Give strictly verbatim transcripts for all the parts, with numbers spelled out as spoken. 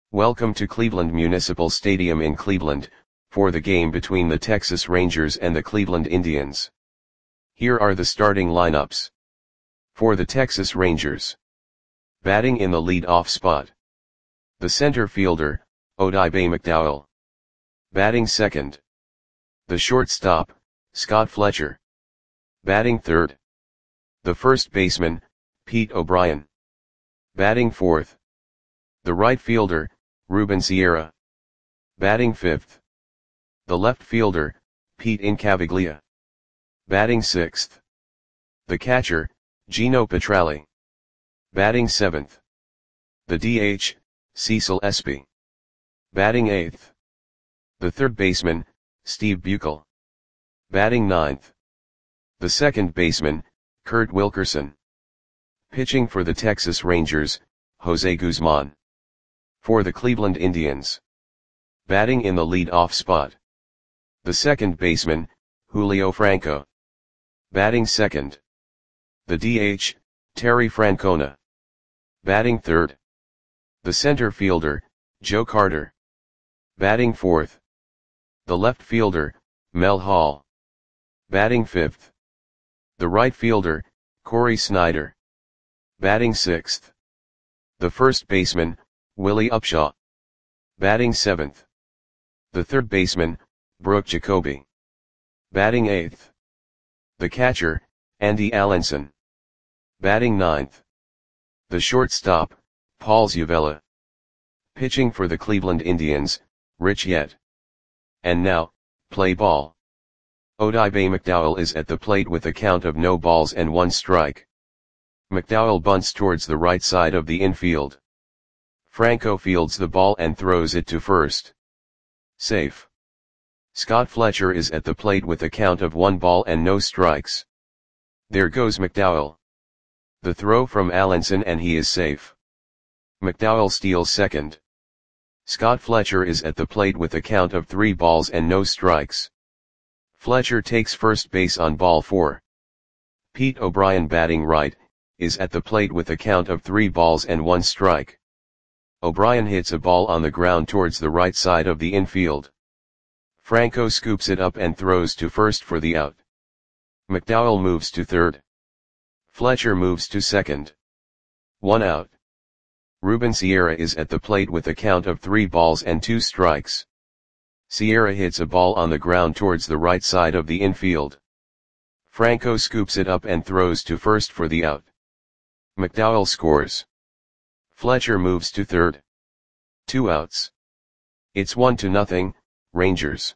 Welcome to Cleveland Municipal Stadium in Cleveland, for the game between the Texas Rangers and the Cleveland Indians. Here are the starting lineups. For the Texas Rangers. Batting in the lead-off spot. The center fielder, Odibe McDowell. Batting second. The shortstop, Scott Fletcher. Batting third. The first baseman, Pete O'Brien. Batting fourth. The right fielder, Ruben Sierra. Batting fifth. The left fielder, Pete Incaviglia. Batting sixth. The catcher, Gino Petralli. Batting seventh. The D H, Cecil Espy. Batting eighth. The third baseman, Steve Buechel. Batting ninth. The second baseman, Kurt Wilkerson. Pitching for the Texas Rangers, Jose Guzman. For the Cleveland Indians. Batting in the lead-off spot. The second baseman, Julio Franco. Batting second. The D H, Terry Francona. Batting third. The center fielder, Joe Carter. Batting fourth. The left fielder, Mel Hall. Batting fifth. The right fielder, Corey Snyder. Batting sixth. The first baseman, Willie Upshaw. Batting seventh. The third baseman, Brooke Jacoby. Batting eighth. The catcher, Andy Allenson. Batting ninth. The shortstop, Paul Zuvella. Pitching for the Cleveland Indians, Rich Yett. And now, play ball. Odibe McDowell is at the plate with a count of no balls and one strike. McDowell bunts towards the right side of the infield. Franco fields the ball and throws it to first. Safe. Scott Fletcher is at the plate with a count of one ball and no strikes. There goes McDowell. The throw from Allenson and he is safe. McDowell steals second. Scott Fletcher is at the plate with a count of three balls and no strikes. Fletcher takes first base on ball four. Pete O'Brien, batting right, is at the plate with a count of three balls and one strike. O'Brien hits a ball on the ground towards the right side of the infield. Franco scoops it up and throws to first for the out. McDowell moves to third. Fletcher moves to second. One out. Ruben Sierra is at the plate with a count of three balls and two strikes. Sierra hits a ball on the ground towards the right side of the infield. Franco scoops it up and throws to first for the out. McDowell scores. Fletcher moves to third. Two outs. It's one to nothing, Rangers.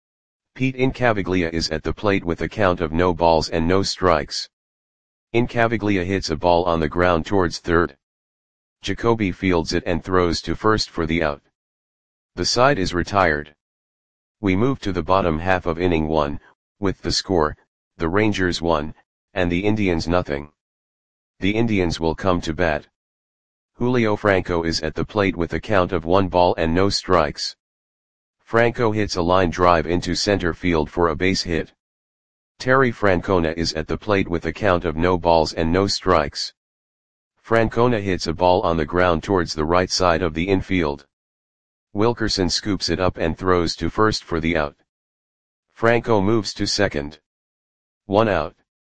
Pete Incaviglia is at the plate with a count of no balls and no strikes. Incaviglia hits a ball on the ground towards third. Jacoby fields it and throws to first for the out. The side is retired. We move to the bottom half of inning one, with the score, the Rangers one, and the Indians nothing. The Indians will come to bat. Julio Franco is at the plate with a count of one ball and no strikes. Franco hits a line drive into center field for a base hit. Terry Francona is at the plate with a count of no balls and no strikes. Francona hits a ball on the ground towards the right side of the infield. Wilkerson scoops it up and throws to first for the out. Franco moves to second. One out.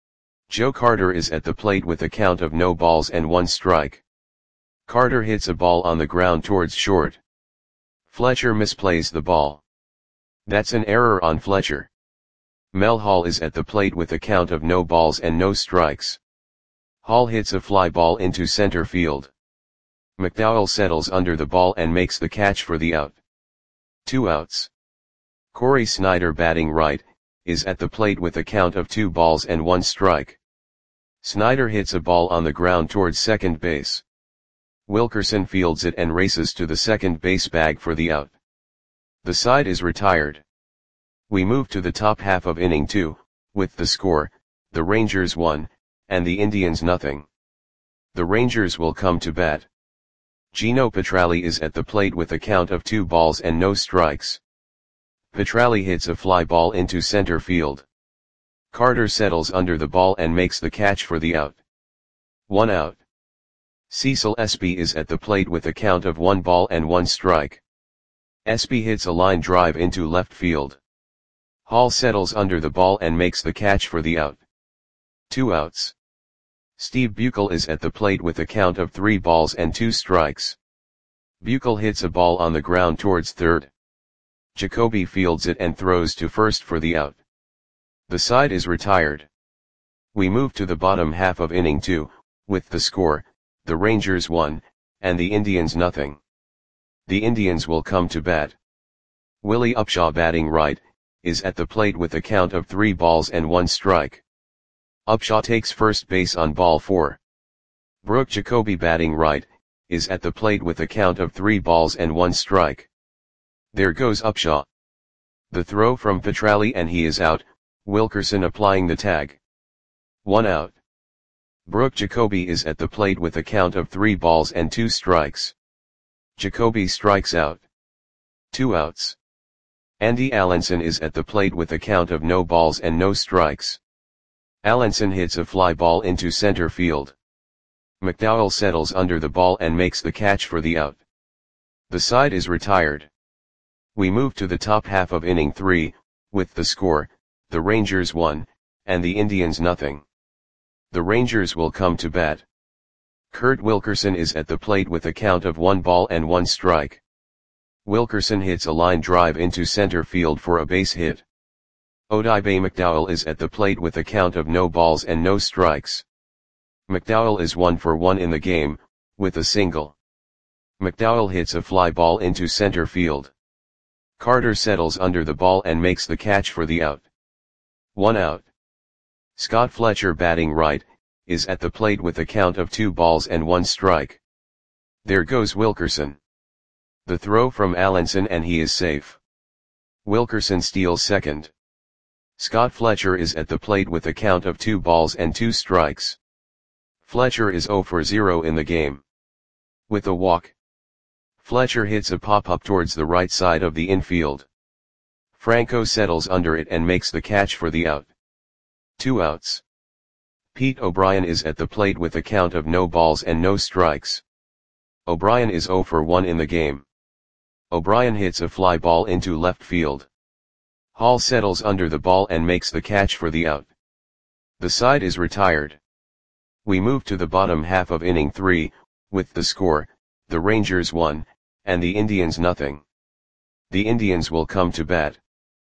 Joe Carter is at the plate with a count of no balls and one strike. Carter hits a ball on the ground towards short. Fletcher misplays the ball. That's an error on Fletcher. Mel Hall is at the plate with a count of no balls and no strikes. Hall hits a fly ball into center field. McDowell settles under the ball and makes the catch for the out. Two outs. Corey Snyder, batting right, is at the plate with a count of two balls and one strike. Snyder hits a ball on the ground towards second base. Wilkerson fields it and races to the second base bag for the out. The side is retired. We move to the top half of inning two, with the score, the Rangers one, and the Indians nothing. The Rangers will come to bat. Gino Petralli is at the plate with a count of two balls and no strikes. Petralli hits a fly ball into center field. Carter settles under the ball and makes the catch for the out. One out. Cecil Espy is at the plate with a count of one ball and one strike. Espy hits a line drive into left field. Hall settles under the ball and makes the catch for the out. Two outs. Steve Buechel is at the plate with a count of three balls and two strikes. Buechel hits a ball on the ground towards third. Jacoby fields it and throws to first for the out. The side is retired. We move to the bottom half of inning two, with the score, the Rangers one, and the Indians nothing. The Indians will come to bat. Willie Upshaw, batting right, is at the plate with a count of three balls and one strike. Upshaw takes first base on ball four. Brooke Jacoby, batting right, is at the plate with a count of three balls and one strike. There goes Upshaw. The throw from Petralli and he is out, Wilkerson applying the tag. One out. Brooke Jacoby is at the plate with a count of three balls and two strikes. Jacoby strikes out. Two outs. Andy Allenson is at the plate with a count of no balls and no strikes. Allenson hits a fly ball into center field. McDowell settles under the ball and makes the catch for the out. The side is retired. We move to the top half of inning three, with the score, the Rangers one, and the Indians nothing. The Rangers will come to bat. Kurt Wilkerson is at the plate with a count of one ball and one strike. Wilkerson hits a line drive into center field for a base hit. Odibe McDowell is at the plate with a count of no balls and no strikes. McDowell is one for one in the game, with a single. McDowell hits a fly ball into center field. Carter settles under the ball and makes the catch for the out. One out. Scott Fletcher, batting right, is at the plate with a count of two balls and one strike. There goes Wilkerson. The throw from Allenson and he is safe. Wilkerson steals second. Scott Fletcher is at the plate with a count of two balls and two strikes. Fletcher is zero for zero in the game. With a walk. Fletcher hits a pop-up towards the right side of the infield. Franco settles under it and makes the catch for the out. Two outs. Pete O'Brien is at the plate with a count of no balls and no strikes. O'Brien is zero for one in the game. O'Brien hits a fly ball into left field. Hall settles under the ball and makes the catch for the out. The side is retired. We move to the bottom half of inning three, with the score, the Rangers one, and the Indians nothing. The Indians will come to bat.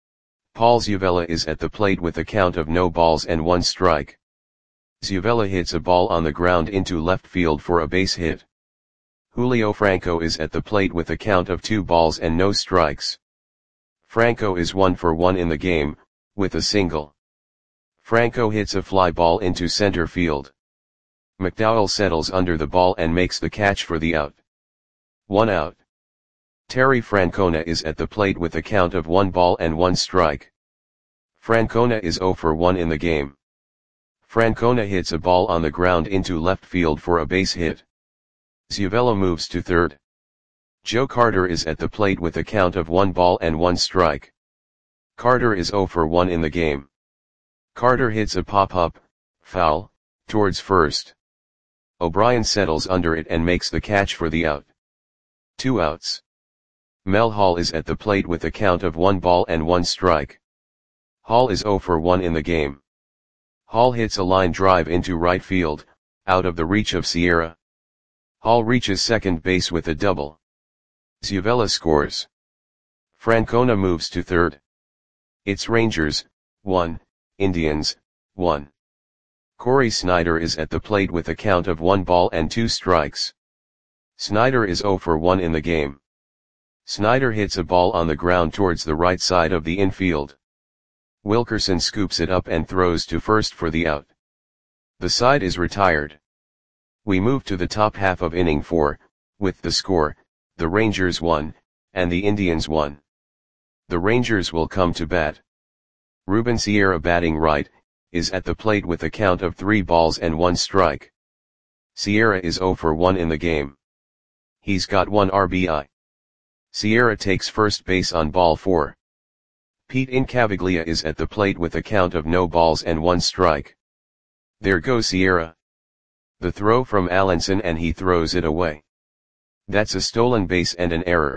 Paul Zuvella is at the plate with a count of no balls and one strike. Zuvella hits a ball on the ground into left field for a base hit. Julio Franco is at the plate with a count of two balls and no strikes. Franco is one for one in the game, with a single. Franco hits a fly ball into center field. McDowell settles under the ball and makes the catch for the out. One out. Terry Francona is at the plate with a count of one ball and one strike. Francona is zero for one in the game. Francona hits a ball on the ground into left field for a base hit. Zuvella moves to third. Joe Carter is at the plate with a count of one ball and one strike. Carter is zero for one in the game. Carter hits a pop-up, foul, towards first. O'Brien settles under it and makes the catch for the out. Two outs. Mel Hall is at the plate with a count of one ball and one strike. Hall is zero for one in the game. Hall hits a line drive into right field, out of the reach of Sierra. Hall reaches second base with a double. Zuvella scores. Francona moves to third. It's Rangers, one, Indians, one. Corey Snyder is at the plate with a count of one ball and two strikes. Snyder is zero for one in the game. Snyder hits a ball on the ground towards the right side of the infield. Wilkerson scoops it up and throws to first for the out. The side is retired. We move to the top half of inning four, with the score, the Rangers one, and the Indians one. The Rangers will come to bat. Ruben Sierra, batting right, is at the plate with a count of three balls and one strike. Sierra is zero for one in the game. He's got one R B I. Sierra takes first base on ball four. Pete Incaviglia is at the plate with a count of no balls and one strike. There goes Sierra. The throw from Allenson and he throws it away. That's a stolen base and an error.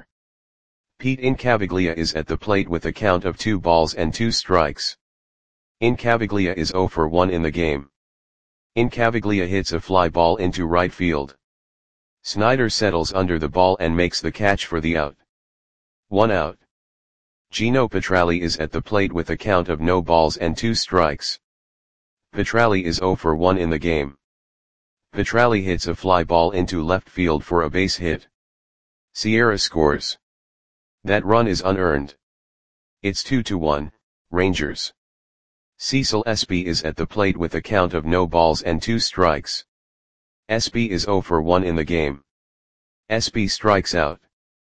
Pete Incaviglia is at the plate with a count of two balls and two strikes. Incaviglia is zero for one in the game. Incaviglia hits a fly ball into right field. Snyder settles under the ball and makes the catch for the out. One out. Gino Petralli is at the plate with a count of no balls and two strikes. Petralli is zero for one in the game. Petralli hits a fly ball into left field for a base hit. Sierra scores. That run is unearned. It's two to one, Rangers. Cecil Espy is at the plate with a count of no balls and two strikes. Espy is zero for one in the game. Espy strikes out.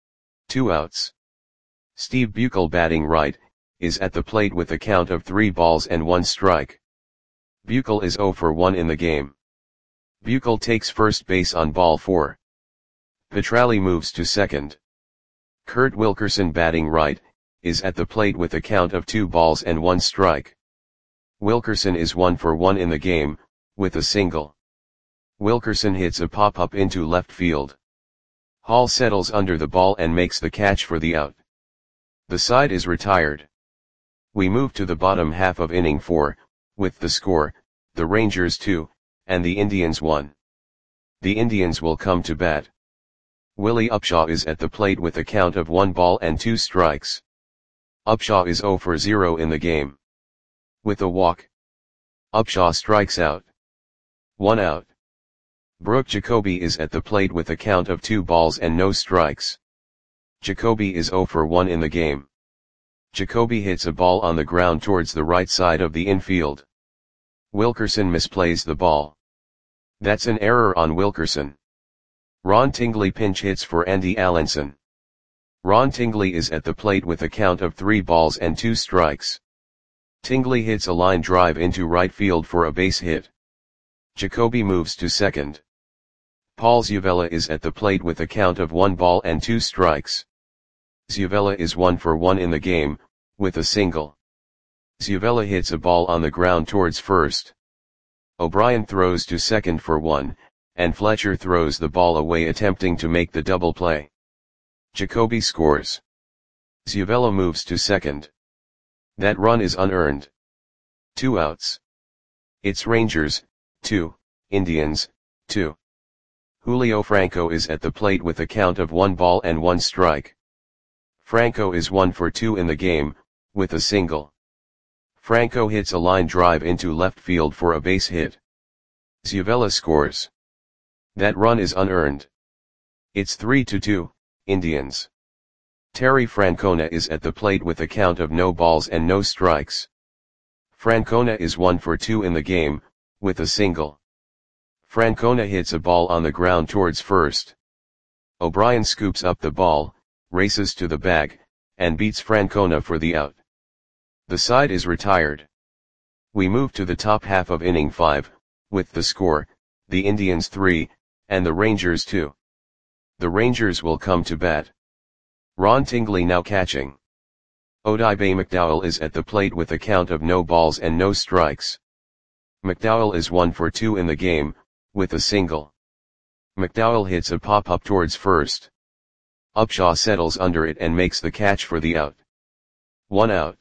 Two outs. Steve Buechel, batting right, is at the plate with a count of three balls and one strike. Buechel is zero for one in the game. Buechel takes first base on ball four. Petralli moves to second. Kurt Wilkerson, batting right, is at the plate with a count of two balls and one strike. Wilkerson is one for one in the game, with a single. Wilkerson hits a pop-up into left field. Hall settles under the ball and makes the catch for the out. The side is retired. We move to the bottom half of inning four, with the score, the Rangers two, and the Indians one. The Indians will come to bat. Willie Upshaw is at the plate with a count of one ball and two strikes. Upshaw is zero for zero in the game. With a walk, Upshaw strikes out. One out. Brooke Jacoby is at the plate with a count of two balls and no strikes. Jacoby is zero for one in the game. Jacoby hits a ball on the ground towards the right side of the infield. Wilkerson misplays the ball. That's an error on Wilkerson. Ron Tingley pinch hits for Andy Allenson. Ron Tingley is at the plate with a count of three balls and two strikes. Tingley hits a line drive into right field for a base hit. Jacoby moves to second. Paul Zuvella is at the plate with a count of one ball and two strikes. Zuvella is one for one in the game, with a single. Zuvella hits a ball on the ground towards first. O'Brien throws to second for one, and Fletcher throws the ball away attempting to make the double play. Jacoby scores. Zuvella moves to second. That run is unearned. Two outs. It's Rangers, two, Indians, two. Julio Franco is at the plate with a count of one ball and one strike. Franco is one for two in the game, with a single. Franco hits a line drive into left field for a base hit. Zuvella scores. That run is unearned. It's three to two, Indians. Terry Francona is at the plate with a count of no balls and no strikes. Francona is one for two in the game, with a single. Francona hits a ball on the ground towards first. O'Brien scoops up the ball, races to the bag, and beats Francona for the out. The side is retired. We move to the top half of inning five, with the score, the Indians three, and the Rangers two. The Rangers will come to bat. Ron Tingley now catching. Odibe McDowell is at the plate with a count of no balls and no strikes. McDowell is one for two in the game, with a single. McDowell hits a pop-up towards first. Upshaw settles under it and makes the catch for the out. One out.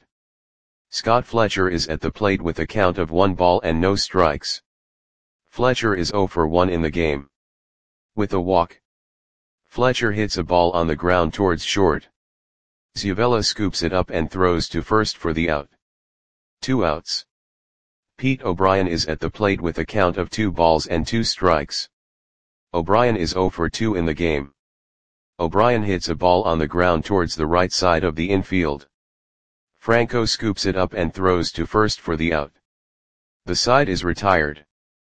Scott Fletcher is at the plate with a count of one ball and no strikes. Fletcher is zero for one in the game. With a walk, Fletcher hits a ball on the ground towards short. Zuvella scoops it up and throws to first for the out. Two outs. Pete O'Brien is at the plate with a count of two balls and two strikes. O'Brien is zero for two in the game. O'Brien hits a ball on the ground towards the right side of the infield. Franco scoops it up and throws to first for the out. The side is retired.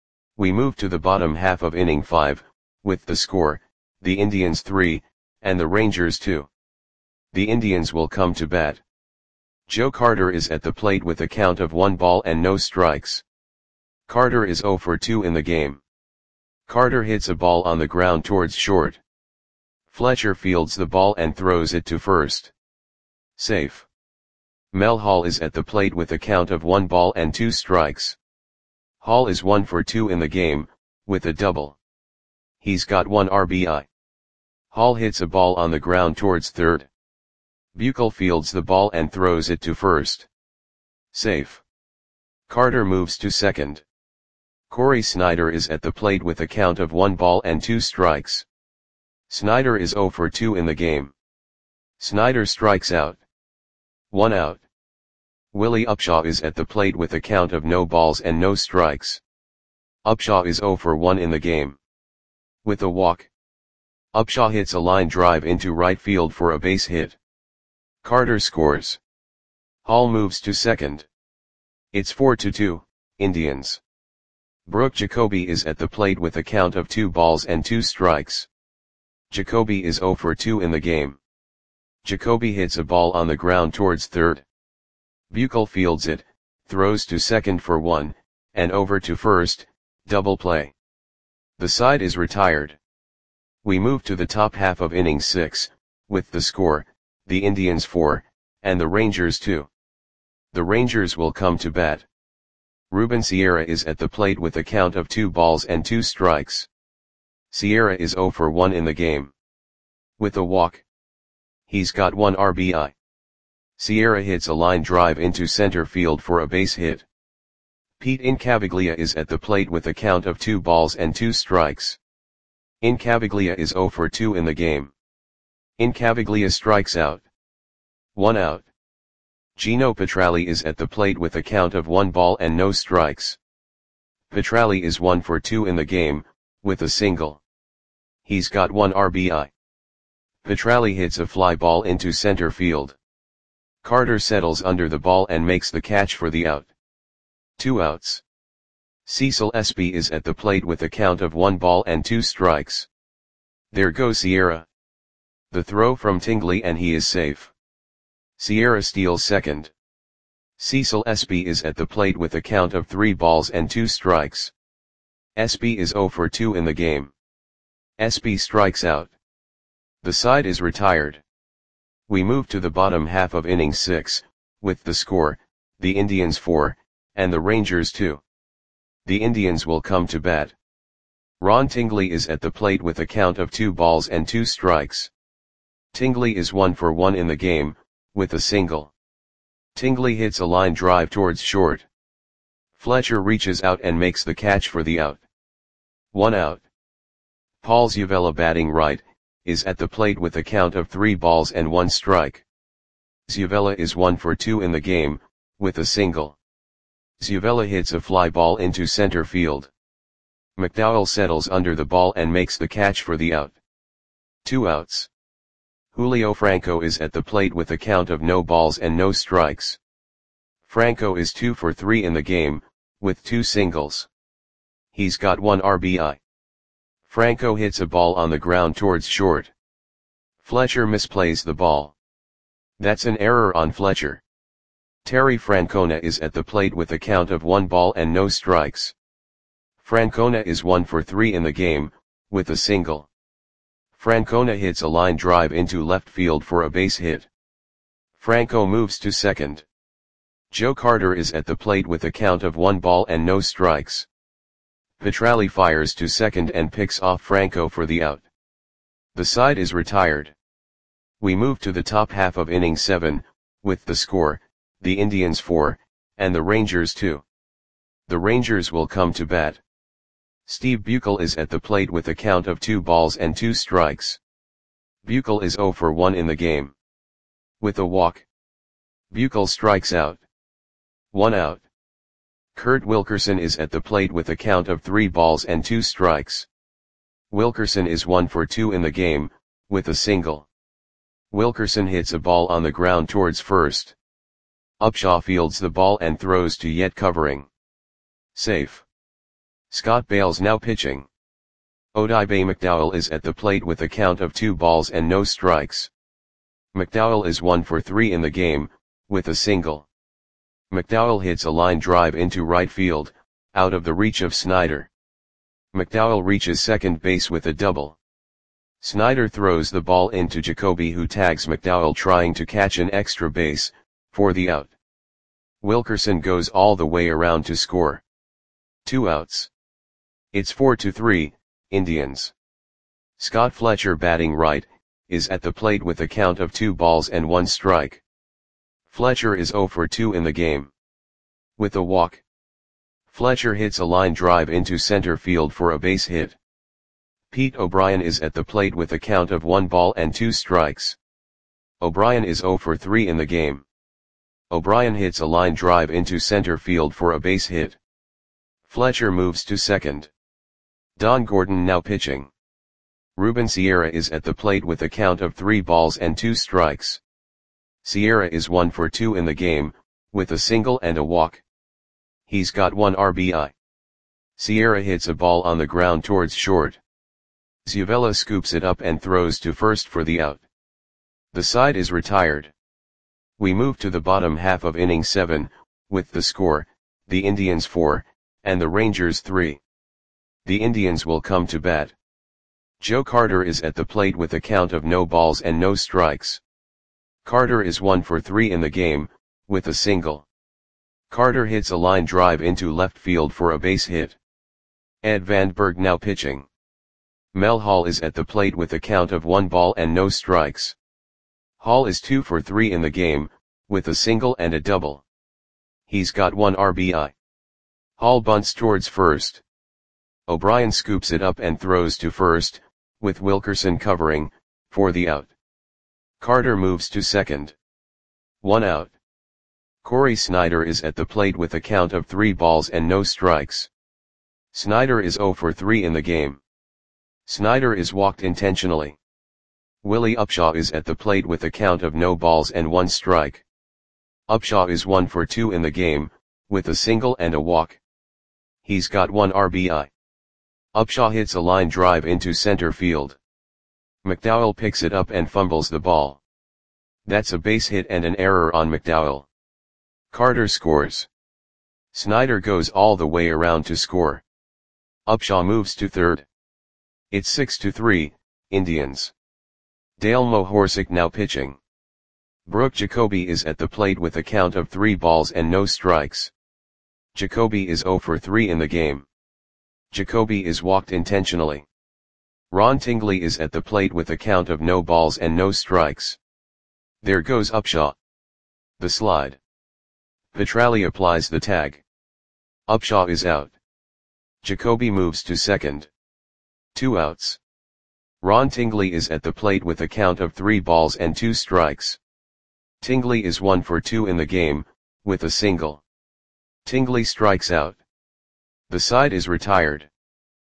We move to the bottom half of inning five, with the score, the Indians three, and the Rangers two. The Indians will come to bat. Joe Carter is at the plate with a count of one ball and no strikes. Carter is zero for two in the game. Carter hits a ball on the ground towards short. Fletcher fields the ball and throws it to first. Safe. Mel Hall is at the plate with a count of one ball and two strikes. Hall is one for two in the game, with a double. He's got one R B I. Hall hits a ball on the ground towards third. Buechel fields the ball and throws it to first. Safe. Carter moves to second. Corey Snyder is at the plate with a count of one ball and two strikes. Snyder is zero for two in the game. Snyder strikes out. One out. Willie Upshaw is at the plate with a count of no balls and no strikes. Upshaw is zero for one in the game. With a walk. Upshaw hits a line drive into right field for a base hit. Carter scores. Hall moves to second. It's four to two, Indians. Brooke Jacoby is at the plate with a count of two balls and two strikes. Jacoby is zero for two in the game. Jacoby hits a ball on the ground towards third. Buechel fields it, throws to second for one, and over to first, double play. The side is retired. We move to the top half of inning six, with the score, the Indians four, and the Rangers two. The Rangers will come to bat. Ruben Sierra is at the plate with a count of two balls and two strikes. Sierra is zero for one in the game. With a walk. He's got one R B I. Sierra hits a line drive into center field for a base hit. Pete Incaviglia is at the plate with a count of two balls and two strikes. Incaviglia is zero for two in the game. Incaviglia strikes out. One out. Gino Petralli is at the plate with a count of one ball and no strikes. Petralli is one for two in the game, with a single. He's got one R B I. Petralli hits a fly ball into center field. Carter settles under the ball and makes the catch for the out. Two outs. Cecil Espy is at the plate with a count of one ball and two strikes. There goes Sierra. The throw from Tingley and he is safe. Sierra steals second. Cecil Espy is at the plate with a count of three balls and two strikes. Espy is zero for two in the game. Espy strikes out. The side is retired. We move to the bottom half of inning six, with the score, the Indians four, and the Rangers two. The Indians will come to bat. Ron Tingley is at the plate with a count of two balls and two strikes. Tingley is one for one in the game, with a single. Tingley hits a line drive towards short. Fletcher reaches out and makes the catch for the out. One out. Paul Zuvella, batting right, is at the plate with a count of three balls and one strike. Zuvella is one for two in the game, with a single. Zuvella hits a fly ball into center field. McDowell settles under the ball and makes the catch for the out. Two outs. Julio Franco is at the plate with a count of no balls and no strikes. Franco is two for three in the game, with two singles. He's got one R B I. Franco hits a ball on the ground towards short. Fletcher misplays the ball. That's an error on Fletcher. Terry Francona is at the plate with a count of one ball and no strikes. Francona is one for three in the game, with a single. Francona hits a line drive into left field for a base hit. Franco moves to second. Joe Carter is at the plate with a count of one ball and no strikes. Petralli fires to second and picks off Franco for the out. The side is retired. We move to the top half of inning seven, with the score, the Indians four, and the Rangers two. The Rangers will come to bat. Steve Buechel is at the plate with a count of two balls and two strikes. Buechel is zero for one in the game. With a walk. Buechel strikes out. One out. Kurt Wilkerson is at the plate with a count of three balls and two strikes. Wilkerson is one for two in the game, with a single. Wilkerson hits a ball on the ground towards first. Upshaw fields the ball and throws to Yet, covering. Safe. Scott Bales now pitching. Odibe McDowell is at the plate with a count of two balls and no strikes. McDowell is one for three in the game, with a single. McDowell hits a line drive into right field, out of the reach of Snyder. McDowell reaches second base with a double. Snyder throws the ball into Jacoby, who tags McDowell trying to catch an extra base, for the out. Wilkerson goes all the way around to score. Two outs. It's four to three, Indians. Scott Fletcher, batting right, is at the plate with a count of two balls and one strike. Fletcher is zero for two in the game. With a walk, Fletcher hits a line drive into center field for a base hit. Pete O'Brien is at the plate with a count of one ball and two strikes. O'Brien is zero for three in the game. O'Brien hits a line drive into center field for a base hit. Fletcher moves to second. Don Gordon now pitching. Ruben Sierra is at the plate with a count of three balls and two strikes. Sierra is one for two in the game, with a single and a walk. He's got one R B I. Sierra hits a ball on the ground towards short. Zuvella scoops it up and throws to first for the out. The side is retired. We move to the bottom half of inning seven, with the score, the Indians four, and the Rangers three. The Indians will come to bat. Joe Carter is at the plate with a count of no balls and no strikes. Carter is one for three in the game, with a single. Carter hits a line drive into left field for a base hit. Ed Vandenberg now pitching. Mel Hall is at the plate with a count of one ball and no strikes. Hall is two for three in the game, with a single and a double. He's got one R B I. Hall bunts towards first. O'Brien scoops it up and throws to first, with Wilkerson covering, for the out. Carter moves to second. One out. Corey Snyder is at the plate with a count of three balls and no strikes. Snyder is zero for three in the game. Snyder is walked intentionally. Willie Upshaw is at the plate with a count of no balls and one strike. Upshaw is one for two in the game, with a single and a walk. He's got one R B I. Upshaw hits a line drive into center field. McDowell picks it up and fumbles the ball. That's a base hit and an error on McDowell. Carter scores. Snyder goes all the way around to score. Upshaw moves to third. It's six to three, Indians. Dale Mohorsic now pitching. Brooke Jacoby is at the plate with a count of three balls and no strikes. Jacoby is zero for three in the game. Jacoby is walked intentionally. Ron Tingley is at the plate with a count of no balls and no strikes. There goes Upshaw. The slide. Petralli applies the tag. Upshaw is out. Jacoby moves to second. Two outs. Ron Tingley is at the plate with a count of three balls and two strikes. Tingley is one for two in the game, with a single. Tingley strikes out. The side is retired.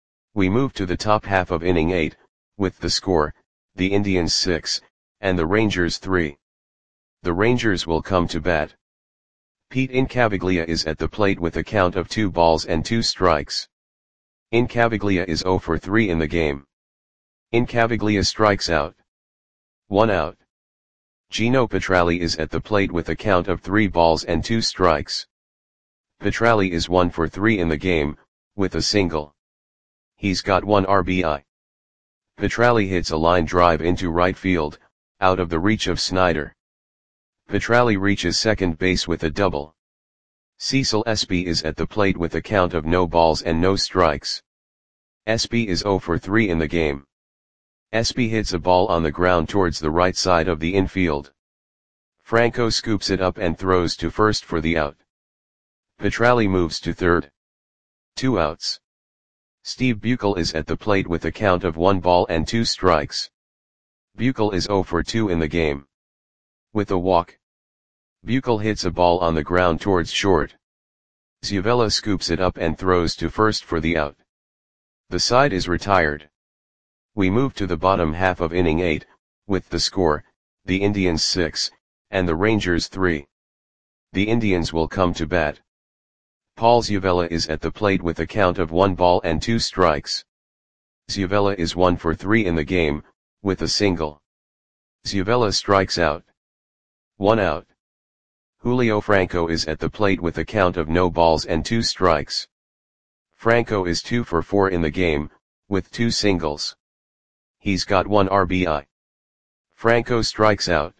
We move to the top half of inning eight, with the score, the Indians six, and the Rangers three. The Rangers will come to bat. Pete Incaviglia is at the plate with a count of two balls and two strikes. Incaviglia is zero for three in the game. Incaviglia strikes out. One out. Gino Petralli is at the plate with a count of three balls and two strikes. Petralli is one for three in the game, with a single. He's got one R B I. Petralli hits a line drive into right field, out of the reach of Snyder. Petralli reaches second base with a double. Cecil Espy is at the plate with a count of no balls and no strikes. Espy is zero for three in the game. Espy hits a ball on the ground towards the right side of the infield. Franco scoops it up and throws to first for the out. Petralli moves to third. Two outs. Steve Buechel is at the plate with a count of one ball and two strikes. Buechel is zero for two in the game. With a walk, Buechel hits a ball on the ground towards short. Zuvella scoops it up and throws to first for the out. The side is retired. We move to the bottom half of inning eight, with the score, the Indians six, and the Rangers three. The Indians will come to bat. Paul Zuvella is at the plate with a count of one ball and two strikes. Zuvella is one for three in the game, with a single. Zuvella strikes out. One out. Julio Franco is at the plate with a count of no balls and two strikes. Franco is two for four in the game, with two singles. He's got one R B I. Franco strikes out.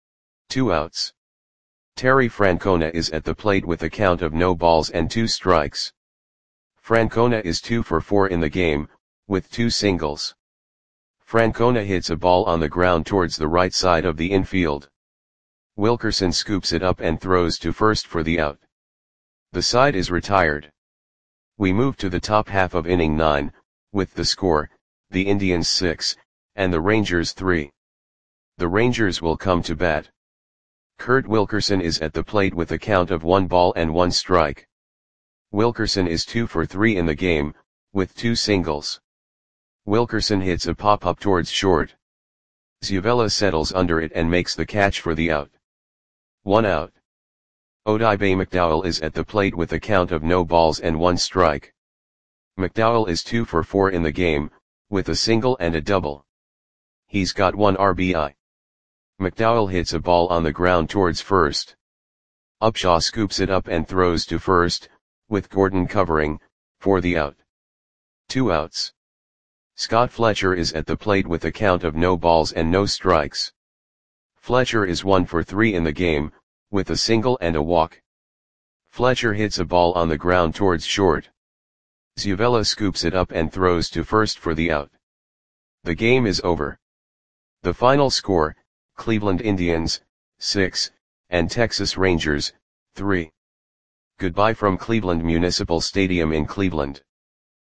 Two outs. Terry Francona is at the plate with a count of no balls and two strikes. Francona is two for four in the game, with two singles. Francona hits a ball on the ground towards the right side of the infield. Wilkerson scoops it up and throws to first for the out. The side is retired. We move to the top half of inning nine, with the score, the Indians six, and the Rangers three. The Rangers will come to bat. Kurt Wilkerson is at the plate with a count of one ball and one strike. Wilkerson is two for three in the game, with two singles. Wilkerson hits a pop-up towards short. Zuvela settles under it and makes the catch for the out. One out. Odibe McDowell is at the plate with a count of no balls and one strike. McDowell is two for four in the game, with a single and a double. He's got one R B I. McDowell hits a ball on the ground towards first. Upshaw scoops it up and throws to first, with Gordon covering, for the out. Two outs. Scott Fletcher is at the plate with a count of no balls and no strikes. Fletcher is one for three in the game, with a single and a walk. Fletcher hits a ball on the ground towards short. Zuvela scoops it up and throws to first for the out. The game is over. The final score, Cleveland Indians, six, and Texas Rangers, three. Goodbye from Cleveland Municipal Stadium in Cleveland.